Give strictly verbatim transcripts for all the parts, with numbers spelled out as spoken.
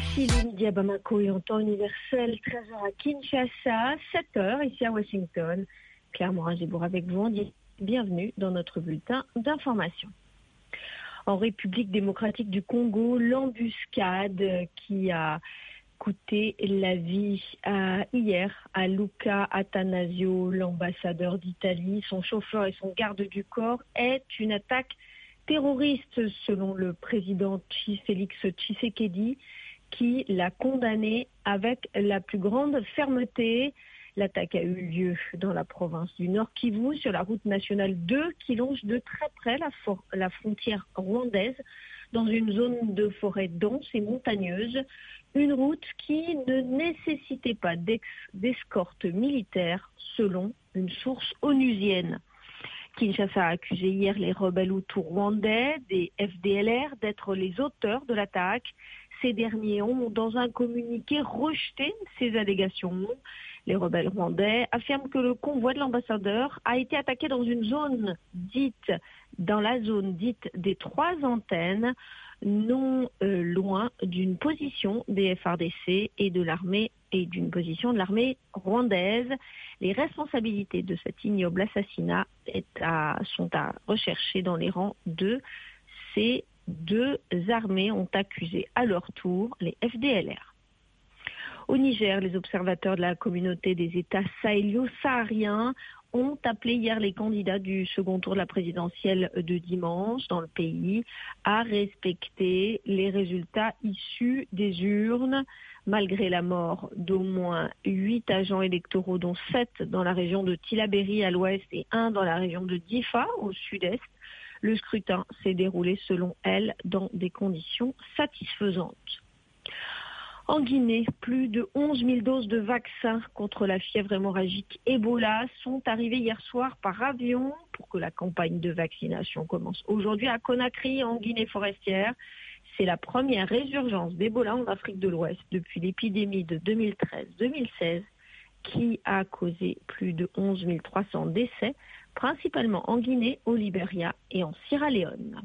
Céline dit à Bamako et en temps universel, treize heures à Kinshasa, sept heures ici à Washington. Claire Morin-Gébour avec vous, bienvenue dans notre bulletin d'information. En République démocratique du Congo, l'embuscade qui a coûté la vie à, hier à Luca Attanasio, l'ambassadeur d'Italie, son chauffeur et son garde du corps, est une attaque terroriste selon le président Félix Tshisekedi, qui l'a condamné avec la plus grande fermeté. L'attaque a eu lieu dans la province du Nord Kivu, sur la route nationale deux, qui longe de très près la, for- la frontière rwandaise, dans une zone de forêt dense et montagneuse. Une route qui ne nécessitait pas d'ex- d'escorte militaire, selon une source onusienne. Kinshasa a accusé hier les rebelles hutus rwandais des F D L R d'être les auteurs de l'attaque. Ces derniers ont, dans un communiqué, rejeté ces allégations. Les rebelles rwandais affirment que le convoi de l'ambassadeur a été attaqué dans une zone dite, dans la zone dite des trois antennes, non euh, loin d'une position des F A R D C et de l'armée et d'une position de l'armée rwandaise. Les responsabilités de cet ignoble assassinat est à, sont à rechercher dans les rangs de ces deux armées ont accusé à leur tour les F D L R. Au Niger, les observateurs de la communauté des États sahélo-sahariens ont appelé hier les candidats du second tour de la présidentielle de dimanche dans le pays à respecter les résultats issus des urnes, malgré la mort d'au moins huit agents électoraux, dont sept dans la région de Tillabéri à l'ouest et un dans la région de Difa au sud-est. Le scrutin s'est déroulé, selon elle, dans des conditions satisfaisantes. En Guinée, plus de onze mille doses de vaccins contre la fièvre hémorragique Ebola sont arrivées hier soir par avion pour que la campagne de vaccination commence aujourd'hui à Conakry, en Guinée forestière. C'est la première résurgence d'Ebola en Afrique de l'Ouest depuis l'épidémie de deux mille treize deux mille seize qui a causé plus de onze mille trois cents décès, principalement en Guinée, au Libéria et en Sierra Leone.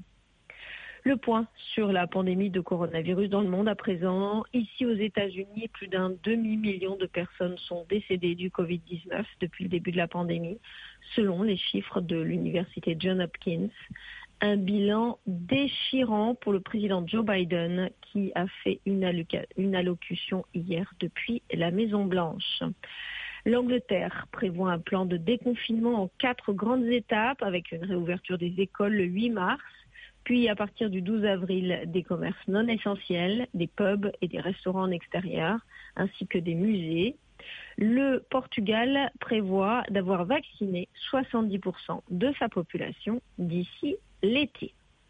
Le point sur la pandémie de coronavirus dans le monde à présent. Ici aux États-Unis, plus d'un demi-million de personnes sont décédées du covid dix-neuf depuis le début de la pandémie, selon les chiffres de l'université Johns Hopkins. Un bilan déchirant pour le président Joe Biden qui a fait une, alloc- une allocution hier depuis la Maison-Blanche. L'Angleterre prévoit un plan de déconfinement en quatre grandes étapes avec une réouverture des écoles le huit mars, puis à partir du douze avril des commerces non essentiels, des pubs et des restaurants en extérieur, ainsi que des musées. Le Portugal prévoit d'avoir vacciné soixante-dix pour cent de sa population d'ici l'été.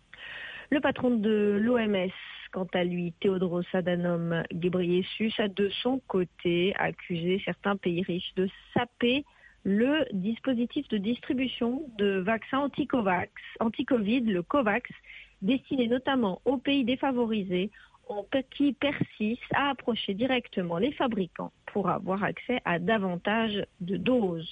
Le patron de l'O M S, quant à lui, Tedros Adhanom Ghebreyesus, a de son côté accusé certains pays riches de saper le dispositif de distribution de vaccins anti-Covax, anti-Covid, le COVAX, destiné notamment aux pays défavorisés, qui persistent à approcher directement les fabricants pour avoir accès à davantage de doses.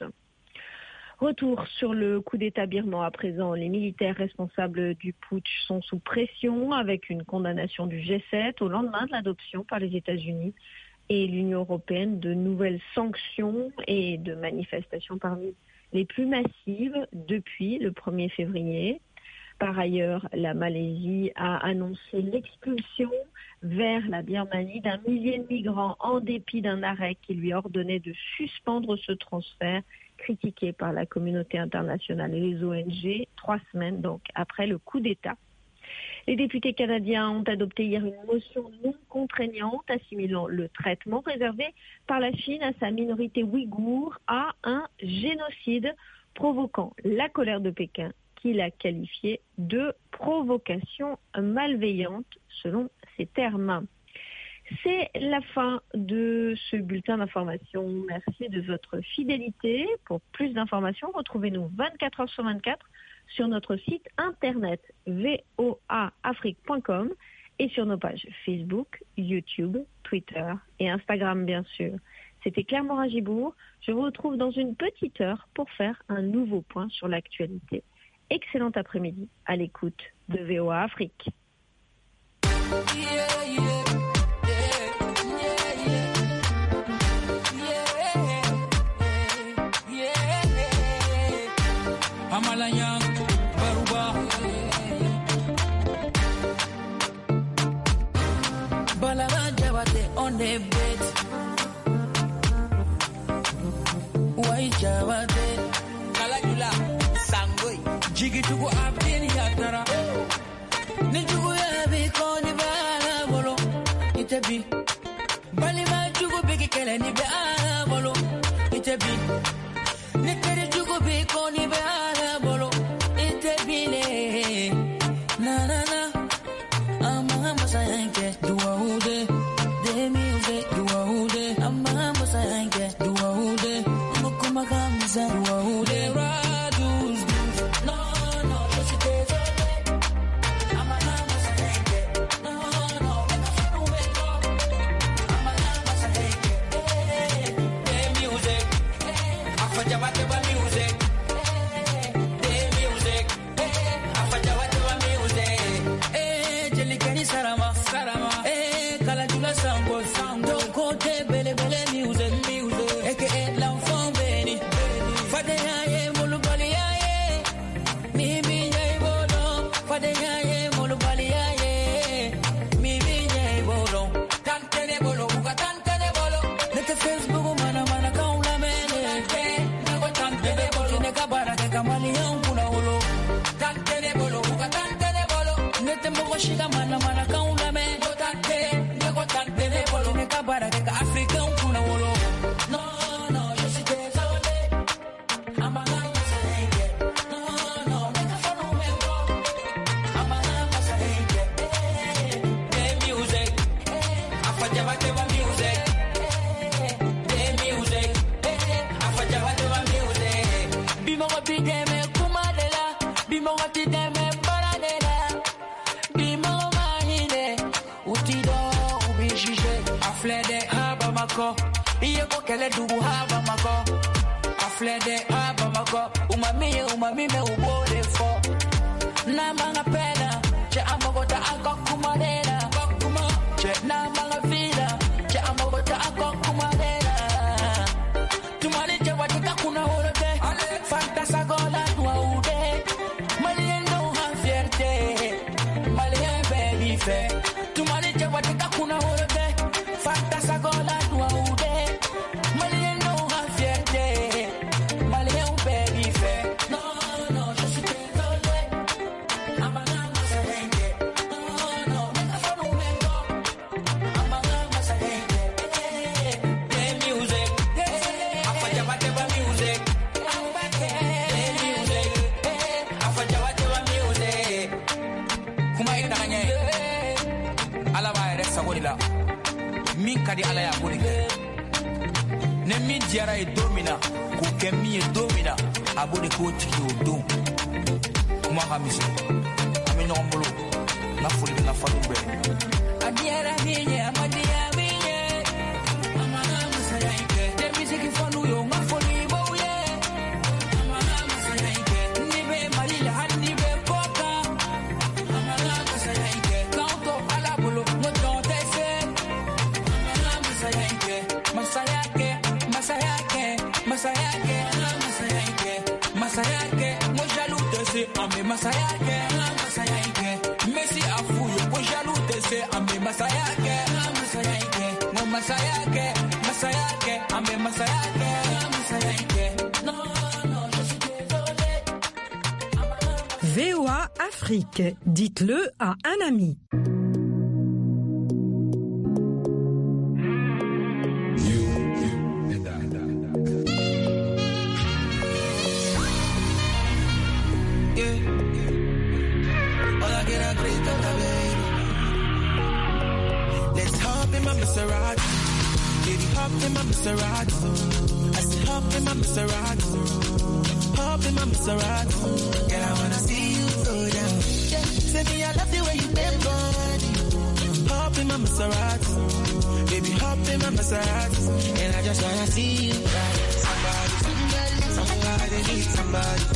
Retour sur le coup d'État birman à présent. Les militaires responsables du putsch sont sous pression avec une condamnation du G sept au lendemain de l'adoption par les États-Unis et l'Union européenne de nouvelles sanctions et de manifestations parmi les plus massives depuis le premier février. Par ailleurs, la Malaisie a annoncé l'expulsion vers la Birmanie d'un millier de migrants en dépit d'un arrêt qui lui ordonnait de suspendre ce transfert, critiqué par la communauté internationale et les O N G, trois semaines donc après le coup d'État. Les députés canadiens ont adopté hier une motion non contraignante assimilant le traitement réservé par la Chine à sa minorité ouïghour à un génocide, provoquant la colère de Pékin, qui l'a qualifié de provocation malveillante, selon ses termes. C'est la fin de ce bulletin d'information. Merci de votre fidélité. Pour plus d'informations, retrouvez-nous vingt-quatre heures sur vingt-quatre sur notre site internet v o a afrique point com et sur nos pages Facebook, YouTube, Twitter et Instagram bien sûr. C'était Claire Morin-Gébour. Je vous retrouve dans une petite heure pour faire un nouveau point sur l'actualité. Excellent après-midi à l'écoute de V O A Afrique. Yeah, yeah, yeah. Baruba. Balaga Jabate on the bed. Why Jabate? Kalagula, Sangoi, Jiggy to go up in Yatara. Nijugu Yabi, Koni Bala Bolo, Itabi. Balima Jugo Big Kelly Bala Bolo, Itabi. Nikari Jugo Big Koni Bala Bolo, Itabi. Na na na. Amama Sayanke, do a hoode. The music, do a hoode. Amama Sayanke, do a hoode. Mukumakamuza, do a hoode. Radus, no, no, just it is okay. Amama Sayanke, no, no, Amama Sayanke, the music, Afajabate music, the music, Afajabate music, Jelikani Sarama, Sarama, eh, Kalatula Sambo, Sambo, Kote, Bele, Bele, music, music, aka L'Enfant Béni, Fadeyaye, Molubaliaye, Mimi Yabolo, Fadeyaye, Molubaliaye, Mimi Yabolo, Tante Bolo, Uga Tante Bolo, let the Facebook mana mana kaula mene, Nago Tante Bolo, Negabara, Kamalian Pulaholo, Tante Bolo, Uga Tante Bolo, Nete Mogoshiga mana mana kaula mene, Tante, Nago Tante Bolo, Negabara, African Pulaholo. No, no, je suis désolé. Amana Masaike. No, no, nigga for no member. Amana Masaike. The music. Afajabate music. The music. Afajabate music. Bimoga bideme kumadela. Bimoga bideme baradela. Bimoga mahine. Utido ubishije. Aflede haba mako. Iye ko kele dugu haba mako. Aflede haba mako. Umami umami me ubode fo. Na manga pena. Che amogota ako kumadela. Kokuma. Che na manga vida. Che amogota ako kumadela. Tumani che watika kuna horote. Fantasa gola dua ude. Malien no ha fierte. Malien baby fe. Tumani che watika kuna horote. Fantasa gola dua ude. Malien no ha fierte. Malien baby fe. No, no, je suis désolé. Amana Masayenke. No, no, nigga for no member. Amana Masayenke. The music. Afajabate music. The music. Afajabate music. Kuma ina kanye. Ala ba resa wala. Min kadi ala ya boni ne min diara e domina ko kemi e domina abode ko tiki o dom kuma hamiso ami no mbolo na fuli na falu be adiara biye amadia biye amana musayanke de music fonu yo ma foli boye amana musayanke ni be malila hadi be poka amana musayanke kanto ala bolo mo tonte se Masayake, Masayake, Masayake, Masayake, Masayake, moi jaloux de ce amé Masayake, Masayake, Messi a fouillé, moi jaloux de ce amé Masayake, Masayake, moi Masayake, Masayake, amé Masayake, Masayake, non, non, je suis désolé. V O A Afrique, dites-le à un ami. Maserati, Kitty hop in my Maserati. I said hop in my Maserati, hop in my Maserati. Girl, I wanna see you go down. Yeah. Say me I love the way you bend body. Hop in my Maserati, baby hop in my Maserati, and I just wanna see you ride. Somebody, somebody, somebody need somebody.